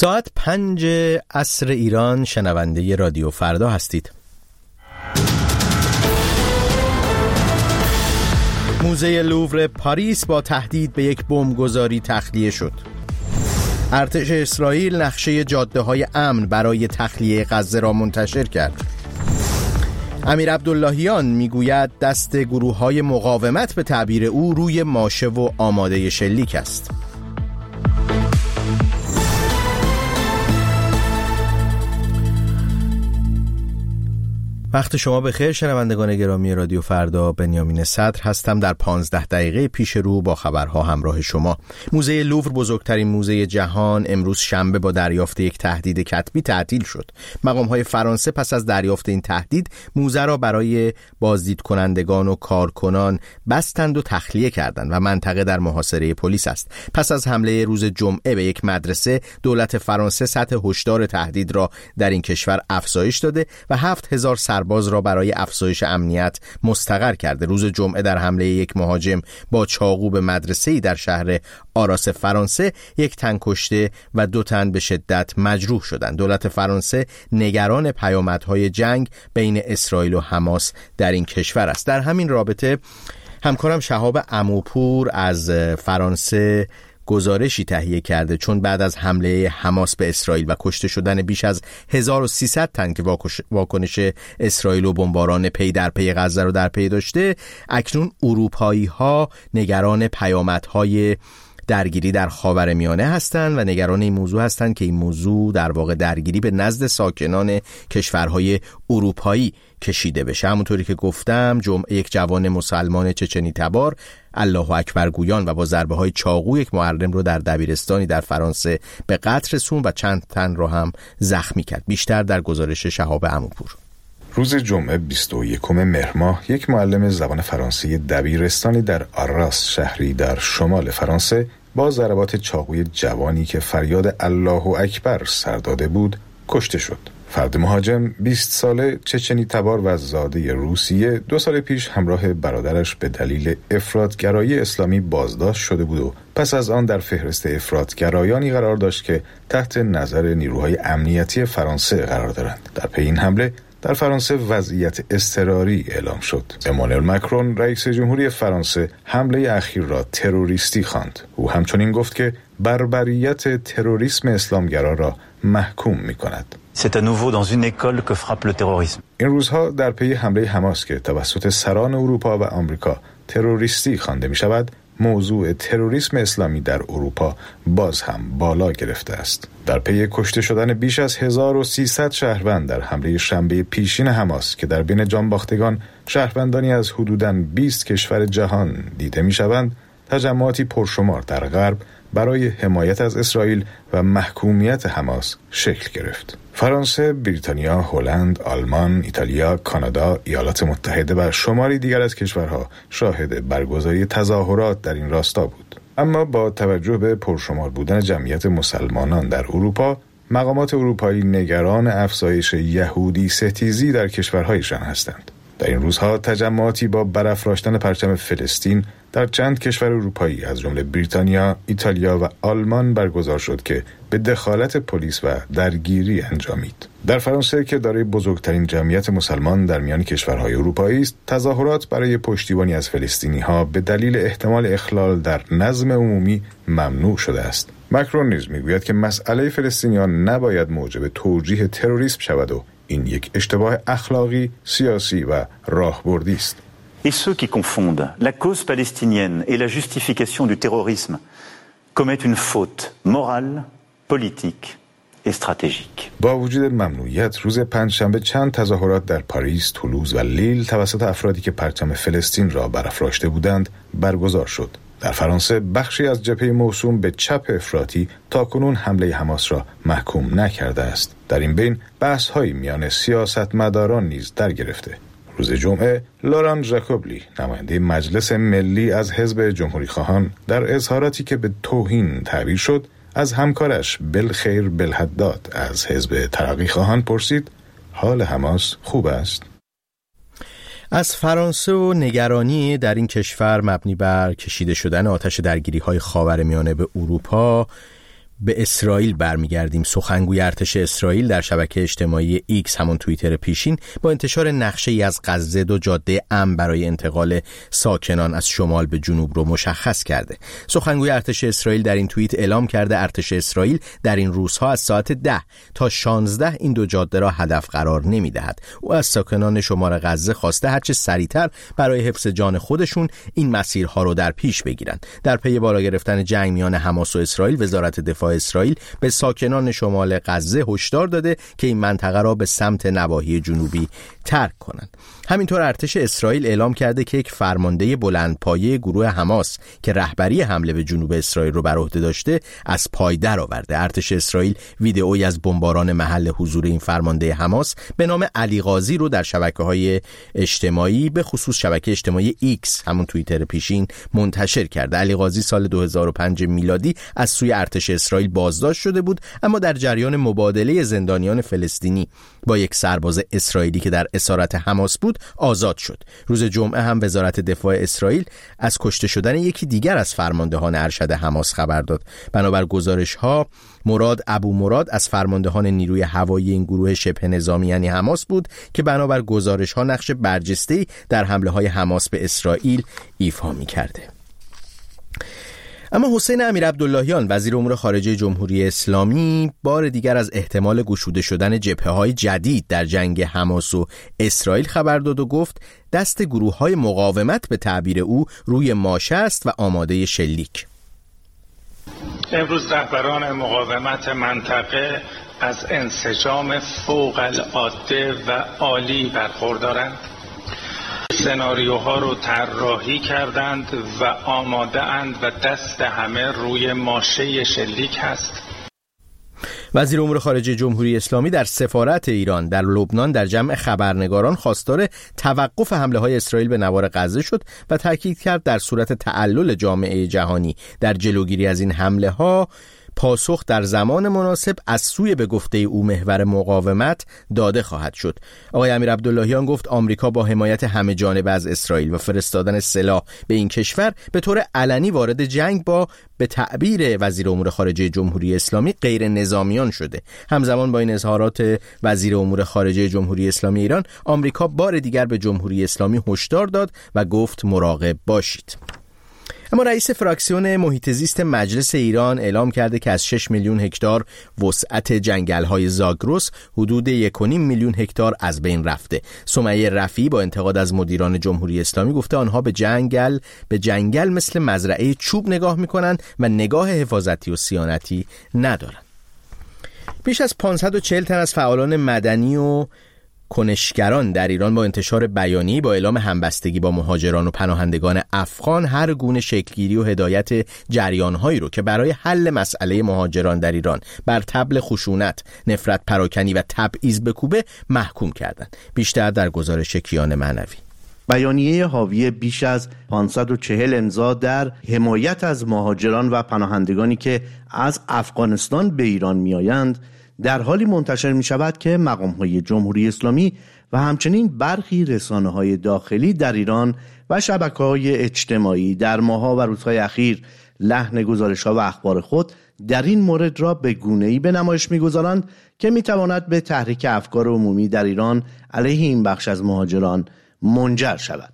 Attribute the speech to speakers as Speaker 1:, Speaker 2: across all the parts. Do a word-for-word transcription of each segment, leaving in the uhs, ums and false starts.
Speaker 1: ساعت پنج عصر ایران، شنونده رادیو فردا هستید. موزه لوور پاریس با تهدید به یک بمبگذاری تخلیه شد. ارتش اسرائیل نقشه جاده‌های امن برای تخلیه غزه را منتشر کرد. امیر عبداللهیان میگوید دست گروه‌های مقاومت به تعبیر او روی ماشه و آماده شلیک است. وقت شما بخیر شنوندگان گرامی رادیو فردا، بنیامین صدر هستم. در پانزده دقیقه پیش رو با خبرها همراه شما. موزه لوور، بزرگترین موزه جهان، امروز شنبه با دریافت یک تهدید کتبی تعطیل شد. مقام‌های فرانسه پس از دریافت این تهدید موزه را برای بازدید کنندگان و کارکنان بستند و تخلیه کردند و منطقه در محاصره پلیس است. پس از حمله روز جمعه به یک مدرسه، دولت فرانسه سطح هشدار تهدید را در این کشور افزایش داده و هفت هزار باز را برای افزایش امنیت مستقر کرده. روز جمعه در حمله یک مهاجم با چاقو به مدرسه‌ای در شهر آراس فرانسه، یک تن کشته و دو تن به شدت مجروح شدند. دولت فرانسه نگران پیامدهای جنگ بین اسرائیل و حماس در این کشور است. در همین رابطه همکارم شهاب عموپور از فرانسه گزارشی تهیه کرده، چون بعد از حمله حماس به اسرائیل و کشته شدن بیش از هزار و سیصد تن که واکنش اسرائیل و بمباران پی در پی غزه رو در پی داشته، اکنون اروپایی ها نگران پیامدهای درگیری در خاورمیانه هستند و نگران این موضوع هستند که این موضوع در واقع درگیری به نزد ساکنان کشورهای اروپایی کشیده بشه. همونطوری که گفتم، جمعه یک جوان مسلمان چچنی تبار الله اکبر گویان و با ضربه های چاقو یک معلم رو در دبیرستانی در فرانسه به قتل رسوند و چند تن رو هم زخمی کرد. بیشتر در گزارش شهاب عموپور.
Speaker 2: روز جمعه بیست و یکم مهر ماه یک معلم زبان فرانسه دبیرستانی در آراس، شهری در شمال فرانسه، با ضربات چاقوی جوانی که فریاد الله اکبر سر داده بود کشته شد. فرد مهاجم بیست ساله چچنی تبار و زاده روسیه دو سال پیش همراه برادرش به دلیل افراطگرایی اسلامی بازداشت شده بود و پس از آن در فهرست افراطگرایانی قرار داشت که تحت نظر نیروهای امنیتی فرانسه قرار دارند. در پی این حمله در فرانسه وضعیت اضطراری اعلام شد. امانوئل مکرون رئیس جمهوری فرانسه حمله اخیر را تروریستی خواند. او همچنین گفت که بربریت تروریسم اسلامگرا را محکوم می‌کند.
Speaker 3: C'est à nouveau dans une école que frappe le terrorisme.
Speaker 2: این روزها در پی حمله حماس که توسط سران اروپا و آمریکا تروریستی خوانده می‌شود، موضوع تروریسم اسلامی در اروپا باز هم بالا گرفته است. در پی کشته شدن بیش از هزار و سیصد شهروند در حمله شنبه پیشین حماس که در بین جانباختگان شهروندانی از حدوداً بیست کشور جهان دیده می‌شوند، تجمعاتی پرشمار در غرب برای حمایت از اسرائیل و محکومیت حماس شکل گرفت. فرانسه، بریتانیا، هلند، آلمان، ایتالیا، کانادا، ایالات متحده و شماری دیگر از کشورها شاهد برگزاری تظاهرات در این راستا بود. اما با توجه به پرشمار بودن جمعیت مسلمانان در اروپا، مقامات اروپایی نگران افزایش یهودی ستیزی در کشورهایشان هستند. در این روزها تجمعاتی با برافراشتن پرچم فلسطین در چند کشور اروپایی از جمله بریتانیا، ایتالیا و آلمان برگزار شد که به دخالت پلیس و درگیری انجامید. در فرانسه که دارای بزرگترین جمعیت مسلمان در میان کشورهای اروپایی است، تظاهرات برای پشتیبانی از فلسطینی‌ها به دلیل احتمال اخلال در نظم عمومی ممنوع شده است. مکرون نیز میگوید که مسئله فلسطینیان نباید موجب توجیه تروریسم شود و این یک اشتباه اخلاقی، سیاسی و راهبردی است.
Speaker 3: Et ceux qui confondent la cause palestinienne et la justification du terrorisme commettent une faute morale, politique et stratégique.
Speaker 2: با وجود ممنوعیت، روز پنجشنبه چند تظاهرات در پاریس، تولوز و لیل توسط افرادی که پرچم فلسطین را برافراشته بودند برگزار شد. در فرانسه بخشی از جبهه موسوم به چپ افراطی تاکنون حمله حماس را محکوم نکرده است. در این بین بحث‌های میان سیاستمداران نیز در گرفته. روز جمعه لوران ژاکوبلی، نماینده مجلس ملی از حزب جمهوری خواهان، در اظهاراتی که به توهین تعبیر شد از همکارش بالخیر بالحداد از حزب ترقی خواهان پرسید حال حماس خوب است؟
Speaker 1: از فرانسه و نگرانی در این کشور مبنی بر کشیده شدن آتش درگیری‌های خاورمیانه به اروپا به اسرائیل برمیگردیم. سخنگوی ارتش اسرائیل در شبکه اجتماعی ایکس، همون توییتر پیشین، با انتشار نقشه‌ای از غزه دو جاده امن برای انتقال ساکنان از شمال به جنوب رو مشخص کرده. سخنگوی ارتش اسرائیل در این توییت اعلام کرده ارتش اسرائیل در این روزها از ساعت ده تا شانزده این دو جاده را هدف قرار نمی‌دهد. او از ساکنان شمال غزه خواسته هرچه سریعتر برای حفظ جان خودشون این مسیرها رو در پیش بگیرند. در پی بالا گرفتن جنگ میان حماس و اسرائیل، وزارت دفاع اسرائیل به ساکنان شمال غزه هشدار داده که این منطقه را به سمت نواحی جنوبی ترک کنند. همینطور ارتش اسرائیل اعلام کرده که یک فرمانده بلندپایه گروه حماس که رهبری حمله به جنوب اسرائیل رو بر عهده داشته از پای درآورده. ارتش اسرائیل ویدئویی از بمباران محل حضور این فرمانده حماس به نام علی غازی رو در شبکه‌های اجتماعی، به خصوص شبکه اجتماعی ایکس، همون توییتر پیشین، منتشر کرده. علی غازی سال دو هزار و پنج میلادی از سوی ارتش اسرائیل بازداشت شده بود، اما در جریان مبادله زندانیان فلسطینی با یک سرباز اسرائیلی که در اسارت حماس بود آزاد شد. روز جمعه هم وزارت دفاع اسرائیل از کشته شدن یکی دیگر از فرماندهان ارشد حماس خبر داد. بنابر گزارش‌ها مراد ابو مراد از فرماندهان نیروی هوایی این گروه شبه نظامی یعنی حماس بود که بنابر گزارش‌ها نقش برجسته‌ای در حمله‌های حماس به اسرائیل ایفا می‌کرده. اما حسین امیرعبداللهیان، وزیر امور خارجه جمهوری اسلامی، بار دیگر از احتمال گشوده شدن جبهه‌های جدید در جنگ حماس و اسرائیل خبر داد و گفت دست گروه‌های مقاومت به تعبیر او روی ماشه است و آماده شلیک.
Speaker 4: امروز رهبران مقاومت منطقه از انسجام فوق العاده و عالی برخوردارند. سناریوها رو طراحی کردند و آماده اند و دست همه روی ماشه شلیک هست.
Speaker 1: وزیر امور خارجه جمهوری اسلامی در سفارت ایران در لبنان در جمع خبرنگاران خواستار توقف حمله‌های اسرائیل به نوار غزه شد و تاکید کرد در صورت تعلل جامعه جهانی در جلوگیری از این حمله‌ها پاسخ در زمان مناسب از سوی به گفته او محور مقاومت داده خواهد شد. آقای امیرعبداللهیان گفت آمریکا با حمایت همه جانبه از اسرائیل و فرستادن سلاح به این کشور به طور علنی وارد جنگ با به تعبیر وزیر امور خارجه جمهوری اسلامی غیر نظامیان شده. همزمان با این اظهارات وزیر امور خارجه جمهوری اسلامی ایران، آمریکا بار دیگر به جمهوری اسلامی هشدار داد و گفت مراقب باشید. اما رئیس فراکسیون محیط زیست مجلس ایران اعلام کرده که از شش میلیون هکتار وسعت جنگل‌های زاگرس حدود یک و نیم میلیون هکتار از بین رفته. سمیه رفیعی با انتقاد از مدیران جمهوری اسلامی گفته آنها به جنگل به جنگل مثل مزرعه چوب نگاه می‌کنند و نگاه حفاظتی و صیانتی ندارند. بیش از پانصد و چهل تن از فعالان مدنی و کنشگران در ایران با انتشار بیانیه‌ای با اعلام همبستگی با مهاجران و پناهندگان افغان هر گونه شکلگیری و هدایت جریان‌هایی رو که برای حل مسئله مهاجران در ایران بر طبل خشونت، نفرت پراکنی و تبعیض بکوبه محکوم کردند. بیشتر در گزارش کیان معنوی.
Speaker 5: بیانیه حاوی بیش از پانصد و چهل امضا در حمایت از مهاجران و پناهندگانی که از افغانستان به ایران می‌آیند در حالی منتشر می شود که مقام‌های جمهوری اسلامی و همچنین برخی رسانه‌های داخلی در ایران و شبکه‌های اجتماعی در ماه‌ها و روزهای اخیر لحن گزارش‌ها و اخبار خود در این مورد را به گونه‌ای به نمایش می‌گذارند که می‌تواند به تحریک افکار عمومی در ایران علیه این بخش از مهاجران منجر شود.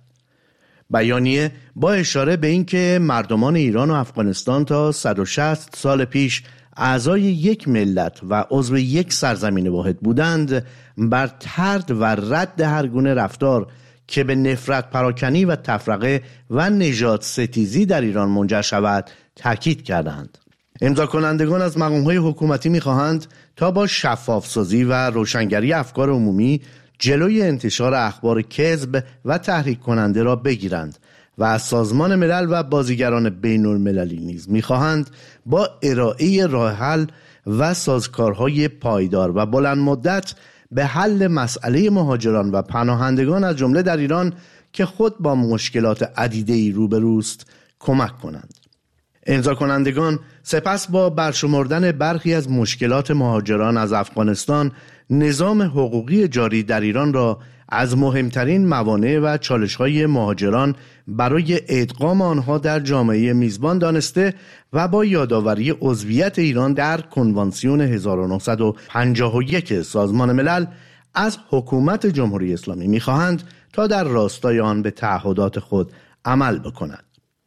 Speaker 5: بیانیه با اشاره به اینکه مردمان ایران و افغانستان تا صد و شصت سال پیش اعضای یک ملت و عضو یک سرزمین واحد بودند، بر طرد و رد هر گونه رفتار که به نفرت پراکنی و تفرقه و نژاد ستیزی در ایران منجر شود تاکید کردند. امضا کنندگان از مقام‌های حکومتی می‌خواهند تا با شفاف‌سازی و روشنگری افکار عمومی جلوی انتشار اخبار کذب و تحریک کننده را بگیرند و از سازمان ملل و بازیگران بین المللی نیز می‌خواهند با ارائه راه حل و سازوکارهای پایدار و بلند مدت به حل مسئله مهاجران و پناهندگان از جمله در ایران که خود با مشکلات عدیده‌ای روبروست کمک کنند. امضا کنندگان سپس با برشمردن برخی از مشکلات مهاجران از افغانستان نظام حقوقی جاری در ایران را از مهمترین موانع و چالش‌های مهاجران برای ادغام آنها در جامعه میزبان دانسته و با یادآوری عضویت ایران در کنوانسیون هزار و نهصد و پنجاه و یک سازمان ملل از حکومت جمهوری اسلامی می‌خواهند تا در راستای آن به تعهدات خود عمل بکند.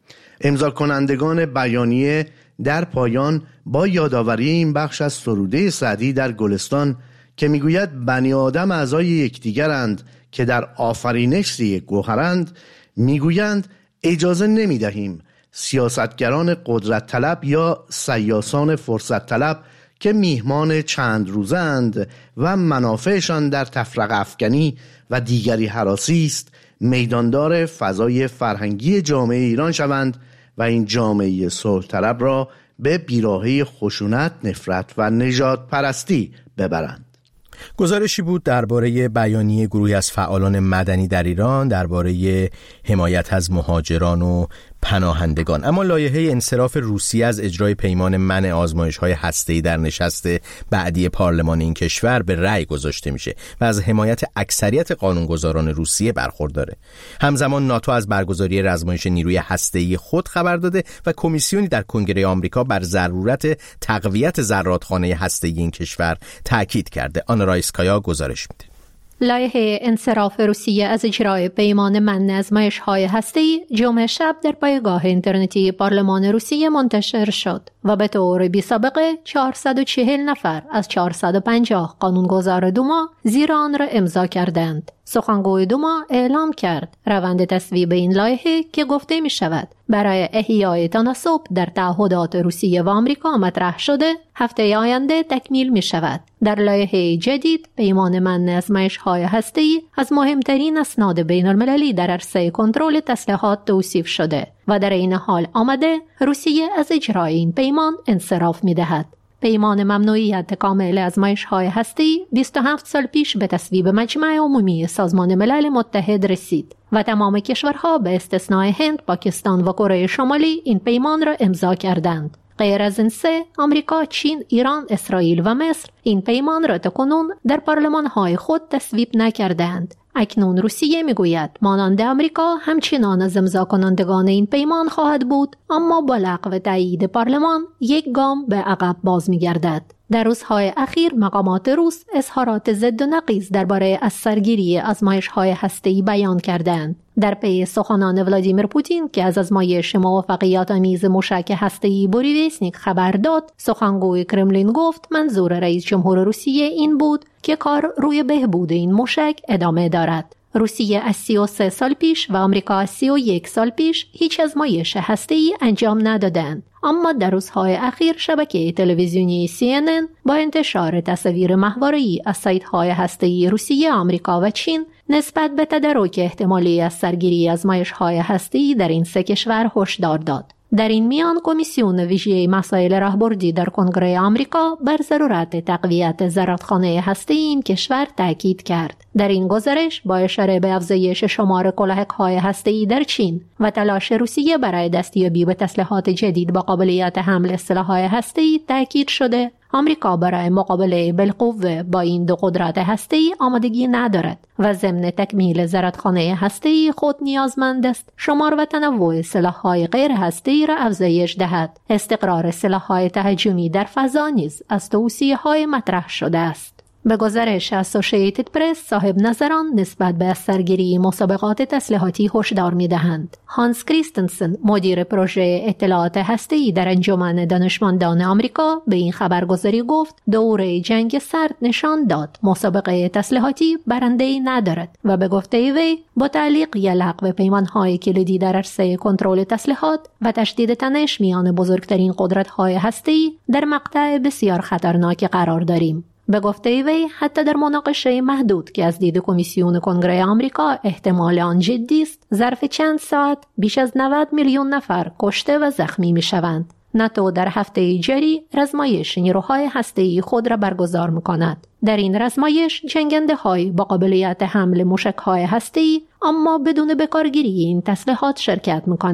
Speaker 5: امضا کنندگان بیانیه در پایان با یادآوری این بخش از سروده سعدی در گلستان که میگوید بنی آدم اعضای یکدیگرند که در آفرینش یک گوهرند، میگویند اجازه نمیدهیم سیاستگران قدرت طلب یا سیاسان فرصت طلب که میهمان چند روزند و منافعشان در تفرقه افکنی و دیگری هراسی است میداندار فضای فرهنگی جامعه ایران شوند و این جامعه صلح طلب را به بیراهه خشونت، نفرت و نژاد پرستی ببرند.
Speaker 1: گزارشی بود درباره بیانیه گروهی از فعالان مدنی در ایران درباره حمایت از مهاجران و پناهندگان. اما لایحه انصراف روسیه از اجرای پیمان منع آزمایش‌های هسته‌ای در نشست بعدی پارلمان این کشور به رأی گذاشته میشه و از حمایت اکثریت قانونگذاران روسیه برخورداره. همزمان ناتو از برگزاری رزمایش نیروی هسته‌ای خود خبر داده و کمیسیونی در کنگره آمریکا بر ضرورت تقویت زرادخانه هسته‌ای این کشور تاکید کرده. آن رایسکایا گزارش میده.
Speaker 6: لایحه انصراف روسیه از اجرای پیمان منع آزمایش‌های هسته‌ای جمعه شب در پایگاه اینترنتی پارلمان روسیه منتشر شد و به طور بی‌سابقه چهارصد و چهل نفر از چهارصد و پنجاه قانونگذار دوما زیر آن را امضا کردند. سخنگوی دوما اعلام کرد روند تصویب این لایحه که گفته می شود برای احیای تناسب در تعهدات روسیه و آمریکا مطرح شده هفته آینده تکمیل می شود. در لایحه جدید پیمان منع آزمایش‌های هسته‌ای از مهمترین اسناد بین المللی در عرصه کنترل تسلیحات توصیف شده و در این حال آمده روسیه از اجرای این پیمان انصراف می دهد. پیمان ممنوعیت کامل آزمایش‌های هسته‌ای بیست و هفت سال پیش به تصویب مجمع عمومی سازمان ملل متحد رسید و تمام کشورها به استثنای هند، پاکستان و کره شمالی این پیمان را امضا کردند. غیر از این سه، آمریکا، چین، ایران، اسرائیل و مصر این پیمان را تاکنون در پارلمان‌های خود تصویب نکردند. اکنون روسیه میگوید مانند آمریکا همچنان از امضا کنندگان این پیمان خواهد بود، اما با لغو تایید پارلمان یک گام به عقب باز میگردد. در روزهای اخیر مقامات روس اظهارات ضد و نقیض درباره از سرگیری آزمایش‌های هسته‌ای بیان کردند. در پی سخنان ولادیمیر پوتین که از آزمایش موافقیت آمیز موشک هسته‌ای بوریویسنیک خبر داد، سخنگوی کرملین گفت منظور رئیس جمهور روسیه این بود که کار روی بهبود این موشک ادامه دارد. روسیه از سی و سه سال پیش و آمریکا از سی و یک سال پیش هیچ آزمایش هسته‌ای انجام ندادند، اما در روزهای اخیر شبکه تلویزیونی سی ان ان با انتشار تصاویر ماهواره‌ای از سایت‌های هسته‌ای روسیه، آمریکا و چین نسبت به تدارک احتمالی از سرگیری آزمایش‌های هسته‌ای در این سه کشور هشدار داد. در این میان کمیسیون ویژه مسائل راهبردی در کنگره آمریکا بر ضرورت تقویت زرادخانه هسته‌ای این کشور تاکید کرد. در این گزارش با اشاره به افزایش شمار کلاهک‌های هسته‌ای در چین و تلاش روسیه برای دستیابی به تسلیحات جدید با قابلیت حمل سلاح‌های هسته‌ای تاکید شده آمریکا برای مقابله بالقوه با این دو قدرت هسته‌ای آمادگی ندارد و ضمن تکمیل زرادخانه هسته‌ای خود نیازمند است شمار و تنوع سلاح‌های غیر هسته‌ای را افزایش دهد. استقرار سلاح‌های تهاجمی در فضا نیز از توصیه‌های مطرح شده است. به گزارش اسوسییتد پرس، صاحب نظران نسبت به سرگیری مسابقات تسلیحاتی هشدار می‌دهند. هانس کریستنسن، مدیر پروژه اطلاعات هسته‌ای در انجمن دانشمندان آمریکا، به این خبرگزاری گفت دوره جنگ سرد نشان داد مسابقه تسلیحاتی برنده‌ای ندارد و به گفته وی با تعلیق یا لغو پیمان‌های کلیدی در عرصه کنترل تسلیحات و تشدید تنش میان بزرگترین قدرت‌های هسته‌ای در مقطع بسیار خطرناکی قرار داریم. به گفته وی حتی در مناقشه محدود که از دید کمیسیون کنگره آمریکا احتمال آن جدی است، ظرف چند ساعت بیش از نود میلیون نفر کشته و زخمی می شوند. ناتو در هفته جاری رزمایش نیروهای هسته‌ای خود را برگزار می کند. در این رزمایش جنگنده های با قابلیت حمل موشک های هسته‌ای اما بدون بکارگیری این تسلیحات شرکت می کند.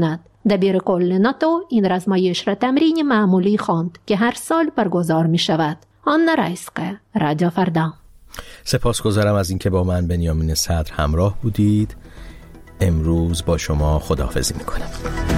Speaker 6: دبیر کل ناتو این رزمایش را تمرین معمولی خواند که هر سال برگزار می شود. آن رایسقه، رادیو فردا.
Speaker 1: سپاسگزارم از اینکه با من بنیامین صدر همراه بودید. امروز با شما خداحافظی می کنم.